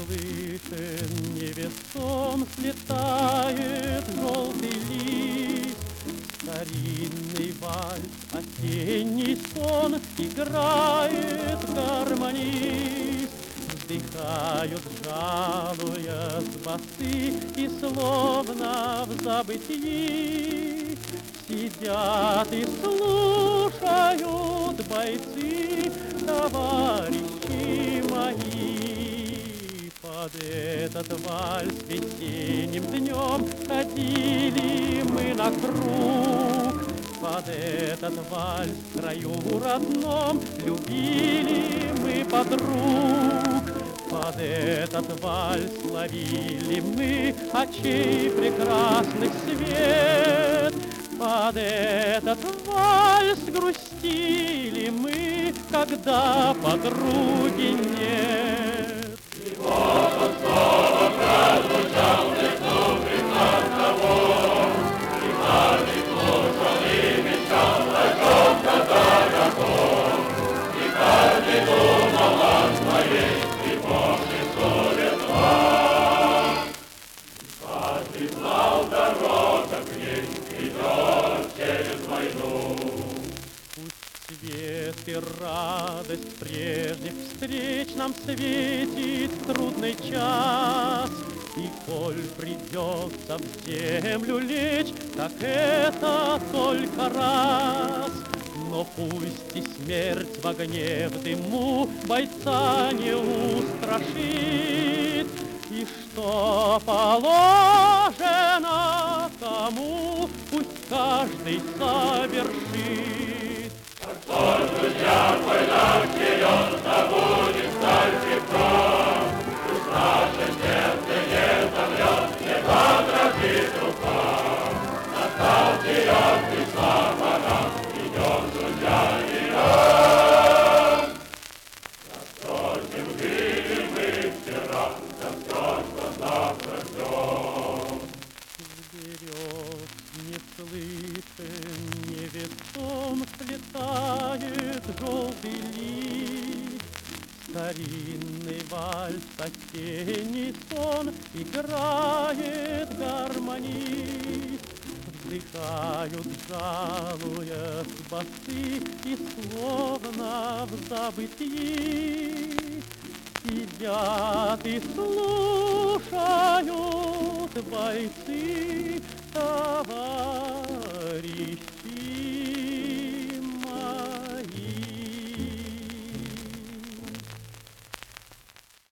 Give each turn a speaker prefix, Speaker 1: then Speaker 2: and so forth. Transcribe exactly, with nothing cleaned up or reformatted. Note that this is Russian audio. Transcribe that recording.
Speaker 1: слышен, невесом слетает желтый лист. Старинный вальс, осенний сон играет гармонист. Вздыхают, жалуясь басы, и словно в забытии сидят и слушают бойцы, товарищи мои. Под этот вальс весенним днем ходили мы на круг. Под этот вальс в краю родном любили мы подруг. Под этот вальс ловили мы очей прекрасных свет. Под этот вальс грустили мы, когда подруги нет.
Speaker 2: И вот он снова прозвучал в лесу прекрас того, и каждый слушал и мечтал о чем-то дорогом, и каждый думал о своей тревожной судьбе. Каждый знал дорога к ней идет через войну.
Speaker 1: Пусть свет и радость прежних встреч нам светит в трудный час, и коль придется в землю лечь, так это только раз. Но пусть и смерть в огне, в дыму бойца не устрашит, и что положено тому, пусть каждый совершит.
Speaker 2: Как соль, друзья, война вперед, забудем сталь крепком, пусть наше сердце не замрет, не подрожит рука. Настал вперед, пришла пора, идем, друзья, идем. Настолько были мы вчера, настолько завтра ждем.
Speaker 1: Вперед не слышен, невесом слетает желтый лист. Старинный вальс, осенний сон играет гармонист. Вздыхают, жалуясь басы, и словно в забытии сидят и слушают бойцы, товарищи